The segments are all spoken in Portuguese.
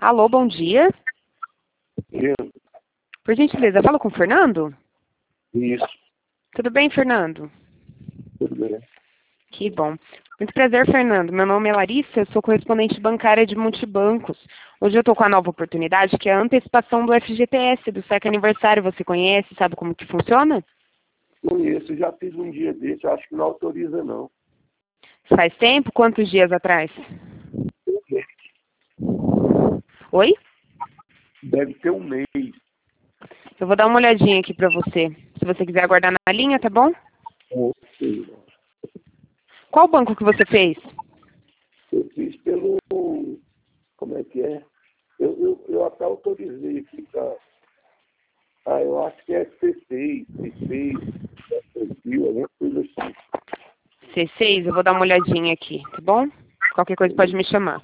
Alô, bom dia. Eu, Por gentileza, fala com o Fernando? isso, Tudo bem, Fernando? tudo bem. Que bom. Muito prazer, Fernando. Meu nome é Larissa, eu sou correspondente bancária de Multibancos. Hoje eu estou com a nova oportunidade, que é a antecipação do FGTS, do SEC aniversário. Você conhece, sabe como que funciona? Conheço, já fiz um dia desse, acho que não autoriza não. Faz tempo? Quantos dias atrás? Oi? Deve ter um mês. Eu vou dar uma olhadinha aqui para você. Se você quiser aguardar na linha, tá bom? Qual banco que você fez? Eu fiz pelo... Como é que é? Eu até autorizei aqui pra... eu acho que é C6, C6, alguma coisa assim. C6, eu vou dar uma olhadinha aqui, tá bom? Qualquer coisa pode me chamar.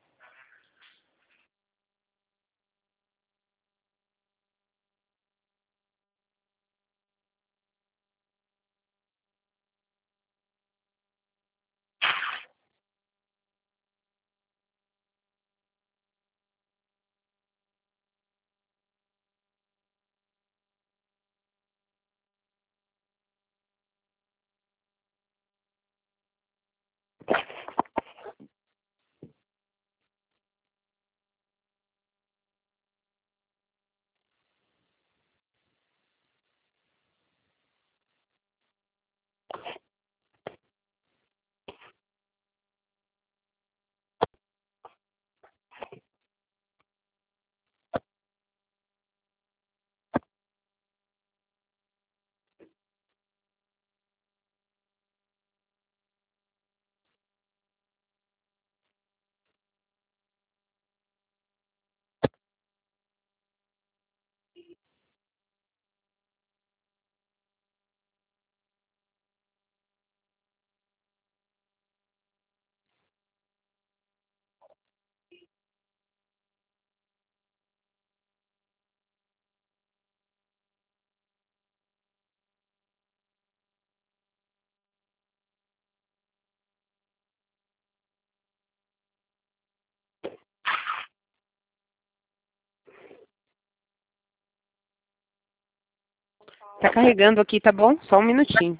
Tá carregando aqui, tá bom? Só um minutinho.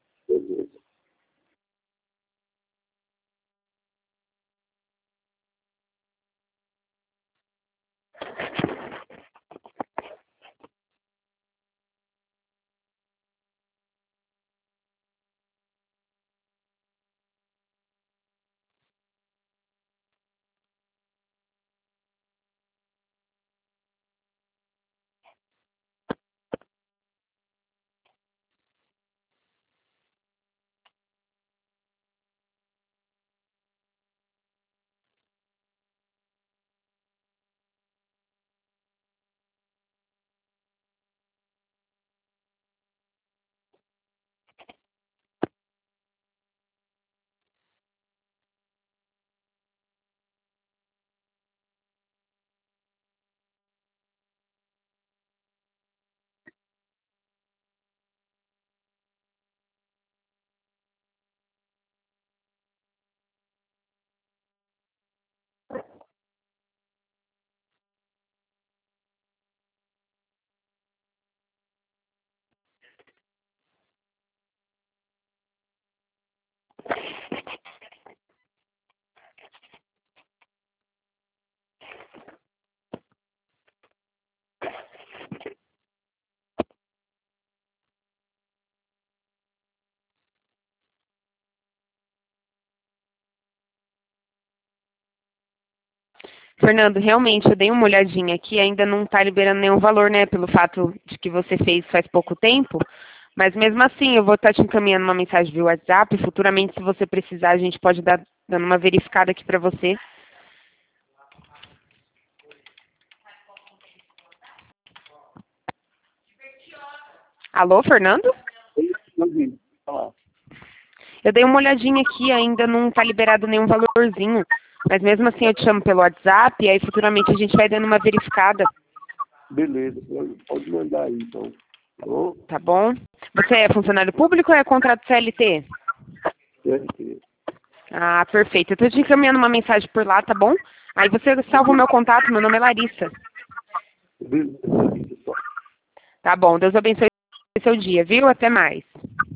Fernando, realmente, eu dei uma olhadinha aqui, ainda não está liberando nenhum valor, né? Pelo fato de que você fez faz pouco tempo. Mas mesmo assim, eu vou estar te encaminhando uma mensagem via WhatsApp. Futuramente, se você precisar, a gente pode dar dando uma verificada aqui para você. Alô, Fernando? Eu dei uma olhadinha aqui, ainda não está liberado nenhum valorzinho. Mas mesmo assim, eu te chamo pelo WhatsApp e aí futuramente a gente vai dando uma verificada. Beleza, pode mandar aí então. Tá bom? Tá bom? Você é funcionário público ou é contrato CLT? Deve ter. Ah, perfeito. Eu estou te encaminhando uma mensagem por lá, tá bom? Aí você salva o meu contato, meu nome é Larissa. Beleza, só. Tá bom, Deus abençoe seu dia, viu? Até mais.